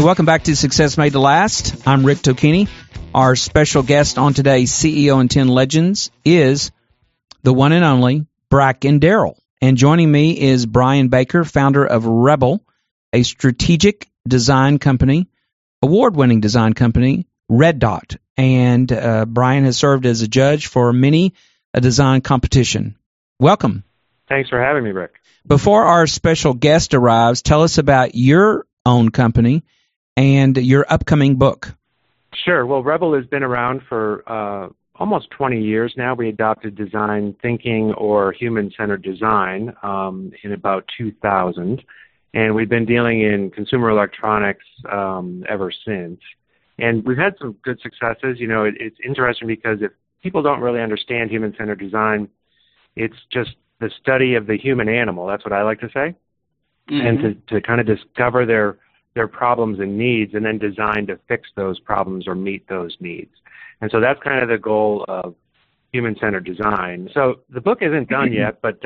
Welcome back to Success Made to Last. I'm Rick Tocchini. Our special guest on today's CEO and 10 Legends is the one and only Bracken Darrell. And joining me is Brian Baker, founder of Rebel, a strategic design company, award-winning design company, Red Dot. And Brian has served as a judge for many a design competition. Welcome. Thanks for having me, Rick. Before our special guest arrives, tell us about your own company and your upcoming book. Sure. Well, Rebel has been around for almost 20 years now. We adopted design thinking or human-centered design in about 2000, and we've been dealing in consumer electronics ever since. And we've had some good successes. You know, it's interesting because if people don't really understand human-centered design, it's just the study of the human animal. That's what I like to say. Mm-hmm. And to kind of discover their problems and needs and then design to fix those problems or meet those needs. And so that's kind of the goal of human-centered design. So the book isn't done yet, but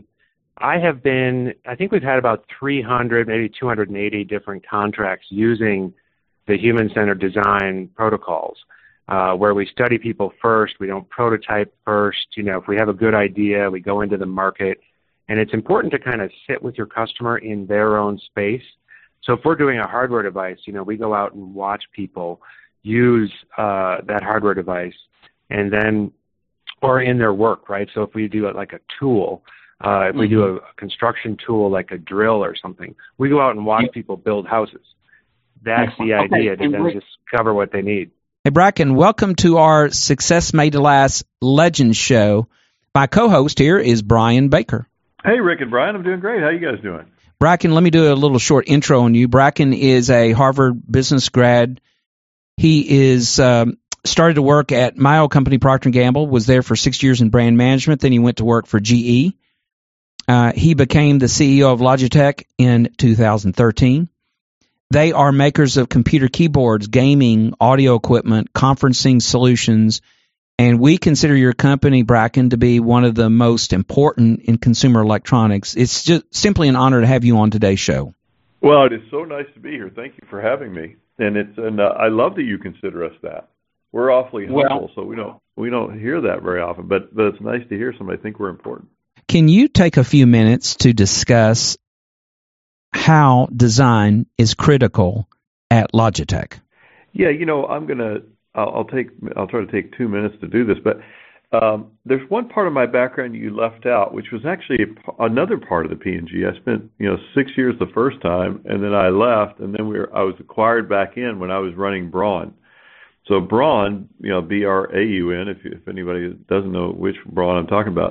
I think we've had about 300, maybe 280 different contracts using the human-centered design protocols, where we study people first. We don't prototype first. You know, if we have a good idea, we go into the market. And it's important to kind of sit with your customer in their own space. So if we're doing a hardware device, you know, we go out and watch people use that hardware device and then, or in their work, right? So if we do it like a tool, if we do a construction tool like a drill or something, we go out and watch people build houses. That's the idea, to then discover what they need. Hey, Bracken, welcome to our Success Made to Last Legends show. My co-host here is Brian Baker. Hey, Rick and Brian, I'm doing great. How you guys doing? Bracken, let me do a little short intro on you. Bracken is a Harvard business grad. He is started to work at my old company, Procter & Gamble, was there for 6 years in brand management. Then he went to work for GE. He became the CEO of Logitech in 2013. They are makers of computer keyboards, gaming, audio equipment, conferencing solutions, and we consider your company, Bracken, to be one of the most important in consumer electronics. It's just simply an honor to have you on today's show. Well, it is so nice to be here. Thank you for having me. And I love that you consider us that. We're awfully humble, so we don't hear that very often. But it's nice to hear somebody think we're important. Can you take a few minutes to discuss how design is critical at Logitech? Yeah, you know, I'll try to take 2 minutes to do this, but there's one part of my background you left out, which was actually another part of the P&G. I spent 6 years the first time, and then I left, and then I was acquired back in when I was running Braun. So Braun, BRAUN, if anybody doesn't know which Braun I'm talking about,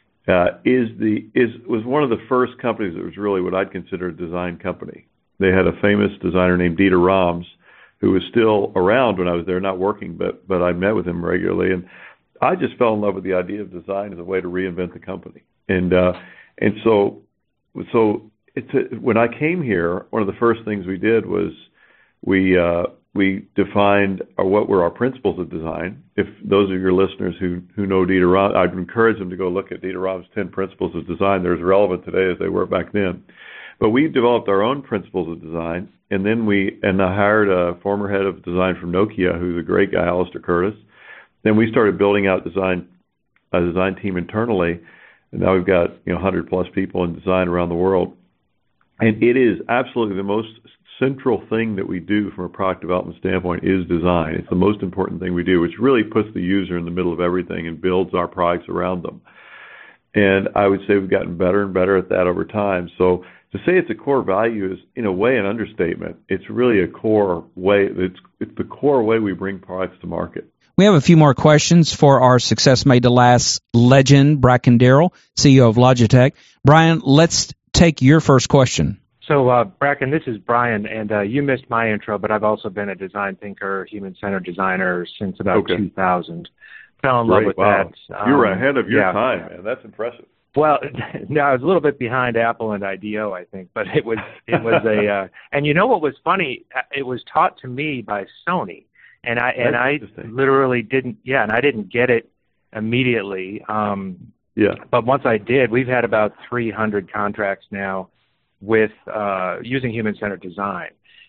was one of the first companies that was really what I'd consider a design company. They had a famous designer named Dieter Rams, who was still around when I was there, not working, but I met with him regularly, and I just fell in love with the idea of design as a way to reinvent the company. And so when I came here, one of the first things we did was we defined what were our principles of design. If those of your listeners who know Dieter Rams, I'd encourage them to go look at Dieter Rams' 10 principles of design. They're as relevant today as they were back then. But we developed our own principles of design, and then I hired a former head of design from Nokia, who's a great guy, Alistair Curtis. Then we started building out a design team internally, and now we've got 100 plus people in design around the world. And it is absolutely the most central thing that we do from a product development standpoint is design. It's the most important thing we do, which really puts the user in the middle of everything and builds our products around them. And I would say we've gotten better and better at that over time. So to say it's a core value is, in a way, an understatement. It's really a core way. It's the core way we bring products to market. We have a few more questions for our Success Made to Last legend, Bracken Darrell, CEO of Logitech. Brian, let's take your first question. So, Bracken, this is Brian, and you missed my intro, but I've also been a design thinker, human-centered designer since about 2000. Fell in love with that. You were ahead of your time, man. That's impressive. Well, no, I was a little bit behind Apple and IDEO, I think, but it was a and you know what was funny? It was taught to me by Sony, and I literally didn't get it immediately. But once I did, we've had about 300 contracts now with using human-centered design.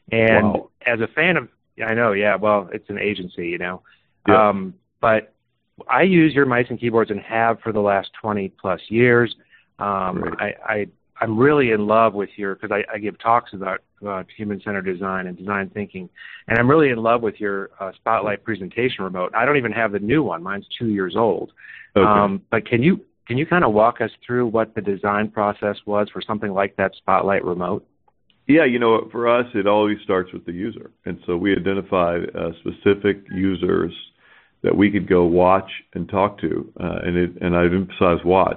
And Wow. as a fan of, I know, yeah, well, it's an agency, Yeah. but I use your mice and keyboards and have for the last 20 plus years. Great. I'm really in love with because I give talks about human-centered design and design thinking, and I'm really in love with your Spotlight presentation remote. I don't even have the new one. Mine's 2 years old. Okay. But can you kind of walk us through what the design process was for something like that Spotlight remote? Yeah, for us, it always starts with the user. And so we identified specific users that we could go watch and talk to, and I'd emphasize watch,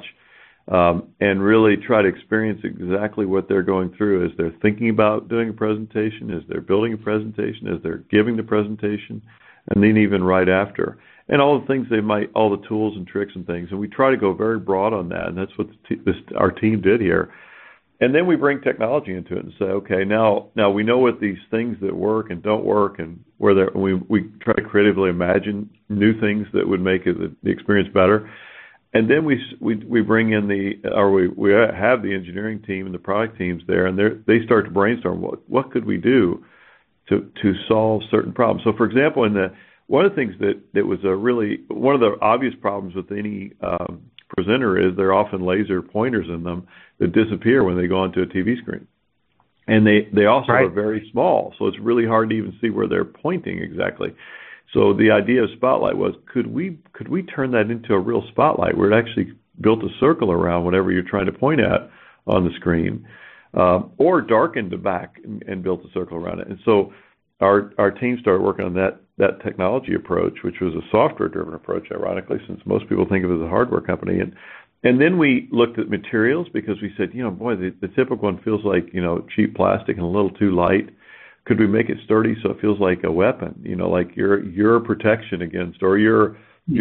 and really try to experience exactly what they're going through as they're thinking about doing a presentation, as they're building a presentation, as they're giving the presentation, and then even right after. And all the things all the tools and tricks and things. And we try to go very broad on that, and that's what our team did here. And then we bring technology into it and say, okay, now we know what these things that work and don't work, and we try to creatively imagine new things that would make the experience better. And then we bring in we have the engineering team and the product teams there, and they start to brainstorm what could we do to solve certain problems. So, for example, one of the things that was one of the obvious problems with any presenter is there are often laser pointers in them that disappear when they go onto a TV screen. And they also Right. are very small, so it's really hard to even see where they're pointing exactly. So the idea of Spotlight was, could we turn that into a real spotlight where it actually built a circle around whatever you're trying to point at on the screen, or darkened the back and built a circle around it. And so our team started working on that technology approach, which was a software-driven approach, ironically, since most people think of it as a hardware company. And then we looked at materials because we said, boy, the typical one feels like, cheap plastic and a little too light. Could we make it sturdy so it feels like a weapon, like your protection against, or your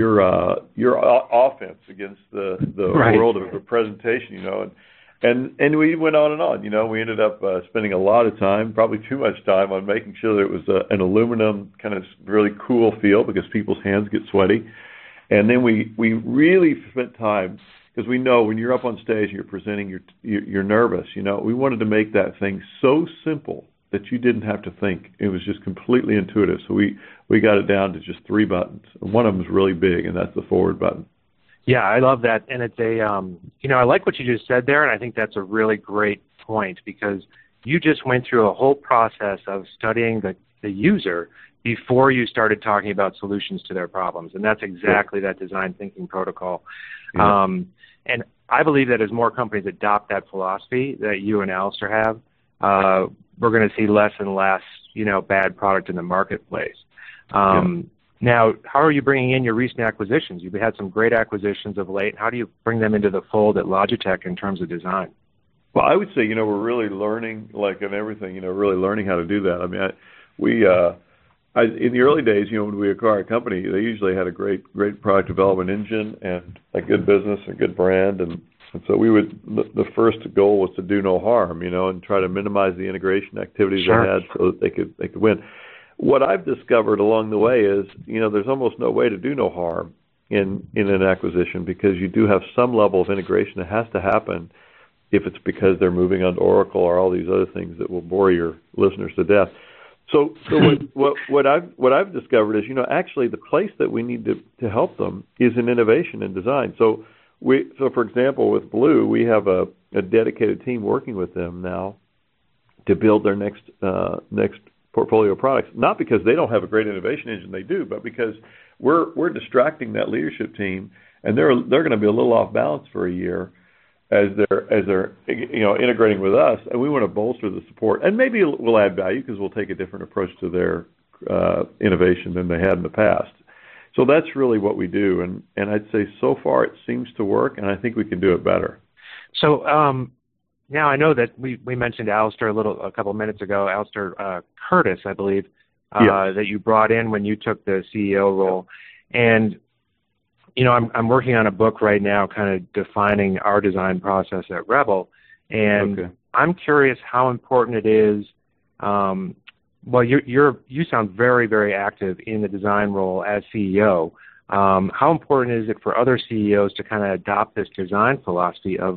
offense against the Right. world of a presentation, And we went on and on. We ended up spending a lot of time, probably too much time, on making sure that it was an aluminum kind of really cool feel because people's hands get sweaty. And then we really spent time, because we know when you're up on stage and you're presenting, you're nervous. We wanted to make that thing so simple that you didn't have to think. It was just completely intuitive. So we got it down to just 3 buttons. One of them is really big, and that's the forward button. Yeah, I love that, and it's I like what you just said there, and I think that's a really great point because you just went through a whole process of studying the user before you started talking about solutions to their problems, and that's exactly that design thinking protocol. Yeah. And I believe that as more companies adopt that philosophy that you and Alistair have, we're going to see less and less, bad product in the marketplace. Now, how are you bringing in your recent acquisitions? You've had some great acquisitions of late. How do you bring them into the fold at Logitech in terms of design? Well, I would say, we're really learning, like in everything, really learning how to do that. I mean, in the early days, when we acquired a company, they usually had a great product development engine and a good business, a good brand, and so the first goal was to do no harm, and try to minimize the integration activities Sure. they had so that they could win. What I've discovered along the way is, there's almost no way to do no harm in an acquisition because you do have some level of integration that has to happen if it's because they're moving on to Oracle or all these other things that will bore your listeners to death. So what I've discovered is, actually the place that we need to help them is in innovation and design. So for example, with Blue, we have a dedicated team working with them now to build their next portfolio of products, not because they don't have a great innovation engine, they do, but because we're distracting that leadership team, and they're going to be a little off balance for a year as they're integrating with us, and we want to bolster the support, and maybe we'll add value because we'll take a different approach to their innovation than they had in the past. So that's really what we do, and I'd say so far it seems to work, and I think we can do it better. So now I know that we mentioned Alistair a couple of minutes ago, Alistair Curtis, I believe, that you brought in when you took the CEO role. And, I'm working on a book right now kind of defining our design process at Rebel. And I'm curious how important it is. Well, you sound very, very active in the design role as CEO. How important is it for other CEOs to kind of adopt this design philosophy of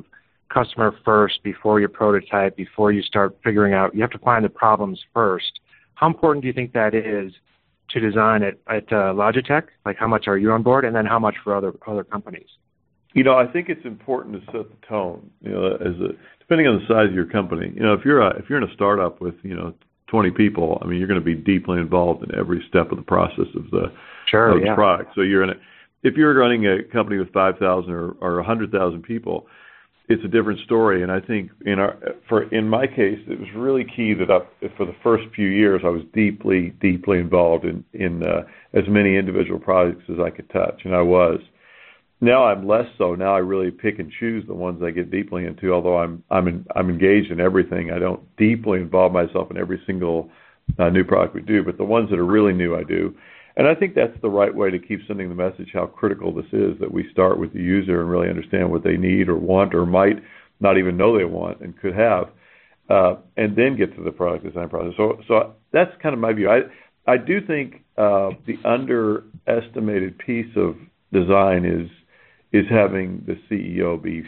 customer first before you prototype, before you start figuring out. You have to find the problems first. How important do you think that is to design at Logitech? Like, how much are you on board, and then how much for other companies? I think it's important to set the tone. Depending on the size of your company. If you're in a startup with 20 people, you're going to be deeply involved in every step of the process of the product. So if you're running a company with 5,000 or 100,000 people, it's a different story. And I think in my case, it was really key that for the first few years I was deeply involved in as many individual projects as I could touch, and I was. Now I'm less so. Now I really pick and choose the ones I get deeply into. Although I'm engaged in everything, I don't deeply involve myself in every single new product we do. But the ones that are really new, I do. And I think that's the right way to keep sending the message how critical this is, that we start with the user and really understand what they need or want or might not even know they want and could have, and then get to the product design process. So that's kind of my view. I do think the underestimated piece of design is having the CEO be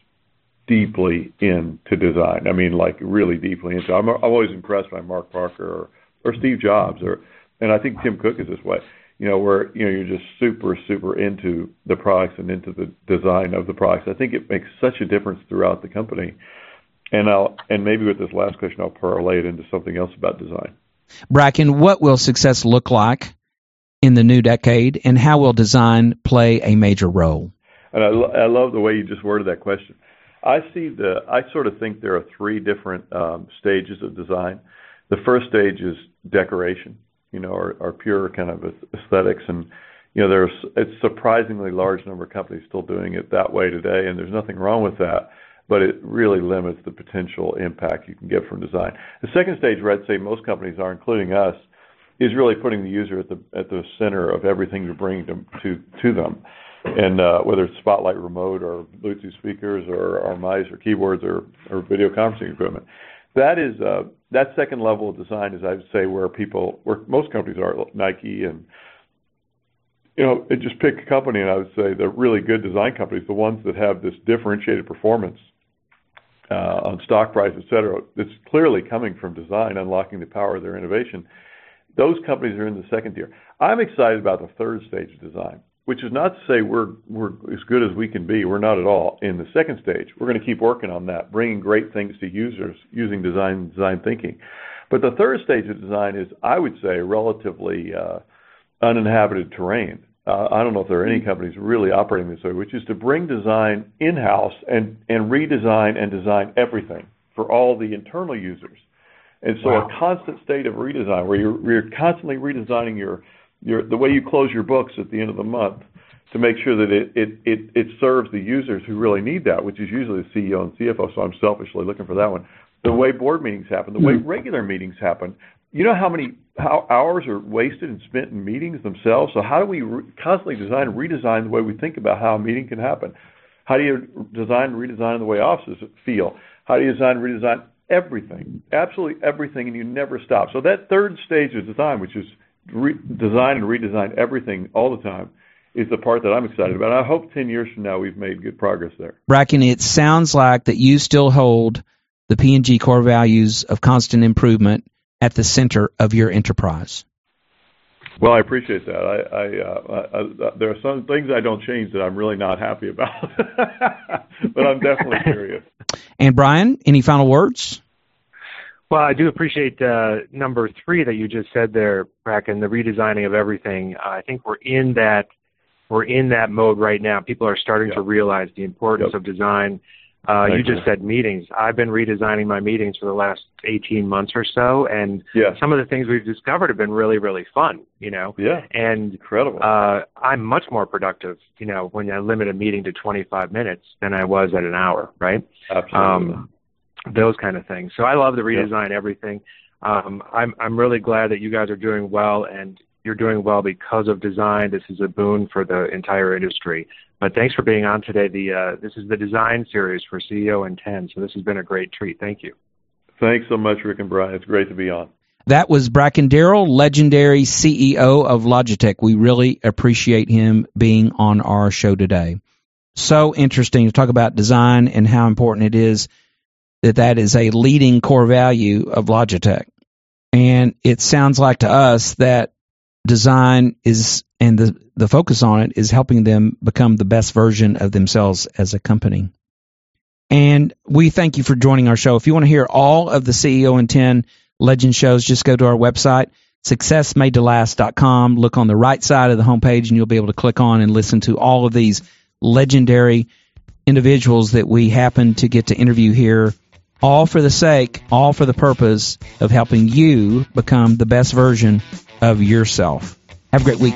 deeply into design. Like really deeply into. I'm always impressed by Mark Parker or Steve Jobs, and I think Tim Cook is this way. Where you're just super into the products and into the design of the products. I think it makes such a difference throughout the company. And maybe with this last question, I'll parlay it into something else about design. Bracken, what will success look like in the new decade, and how will design play a major role? And I love the way you just worded that question. I sort of think there are three different stages of design. The first stage is decoration, or pure kind of aesthetics, and there's a surprisingly large number of companies still doing it that way today, and there's nothing wrong with that, but it really limits the potential impact you can get from design. The second stage, where I'd say most companies are, including us, is really putting the user at the center of everything you're bringing to them. And whether it's Spotlight Remote or Bluetooth speakers or mice or keyboards or video conferencing equipment, that second level of design is, I'd say, where most companies are, Nike and just pick a company, and I would say the really good design companies, the ones that have this differentiated performance on stock price, et cetera, that's clearly coming from design, unlocking the power of their innovation. Those companies are in the second tier. I'm excited about the third stage of design, which is not to say we're as good as we can be. We're not at all. In the second stage, we're going to keep working on that, bringing great things to users using design thinking. But the third stage of design is, I would say, relatively uninhabited terrain. I don't know if there are any companies really operating this way, which is to bring design in-house and redesign and design everything for all the internal users. And so a constant state of redesign, where you're constantly redesigning the way you close your books at the end of the month to make sure that it serves the users who really need that, which is usually the CEO and CFO, so I'm selfishly looking for that one. The way board meetings happen, the way regular meetings happen. You know how hours are wasted and spent in meetings themselves? So how do we constantly design and redesign the way we think about how a meeting can happen? How do you design and redesign the way offices feel? How do you design and redesign everything, absolutely everything, and you never stop? So that third stage of design, which is design and redesign everything all the time, is the part that I'm excited about. I hope 10 years from now we've made good progress there. Bracken, it sounds like that you still hold the P&G core values of constant improvement at the center of your enterprise. Well, I appreciate that. There are some things I don't change that I'm really not happy about, but I'm definitely curious. And Brian, any final words? Well, I do appreciate number 3 that you just said there, Bracken, the redesigning of everything. I think we're in that mode right now. People are starting to realize the importance of design. You just said meetings. I've been redesigning my meetings for the last 18 months or so, and some of the things we've discovered have been really, really fun, Yeah, and incredible. I'm much more productive, when I limit a meeting to 25 minutes than I was at an hour, right? Absolutely. Those kind of things. So I love the redesign everything. I'm really glad that you guys are doing well, and you're doing well because of design. This is a boon for the entire industry. But thanks for being on today. This is the design series for CEO in 10, so this has been a great treat. Thank you. Thanks so much, Rick and Brian. It's great to be on. That was Bracken Darrell, legendary CEO of Logitech. We really appreciate him being on our show today. So interesting to talk about design and how important it is that is a leading core value of Logitech. And it sounds like to us that design is, and the focus on it is helping them become the best version of themselves as a company. And we thank you for joining our show. If you want to hear all of the CEO in 10 Legend shows, just go to our website, successmadetolast.com. Look on the right side of the homepage, and you'll be able to click on and listen to all of these legendary individuals that we happen to get to interview here, all for the purpose of helping you become the best version of yourself. Have a great week.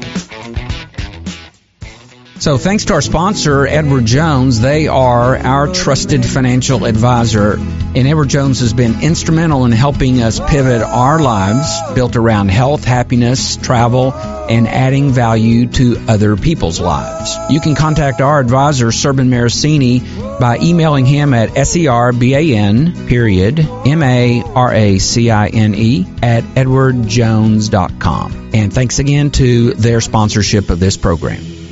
So thanks to our sponsor, Edward Jones. They are our trusted financial advisor. And Edward Jones has been instrumental in helping us pivot our lives built around health, happiness, travel, and adding value to other people's lives. You can contact our advisor, Serban Maracini, by emailing him at serban_maracine@edwardjones.com. And thanks again to their sponsorship of this program.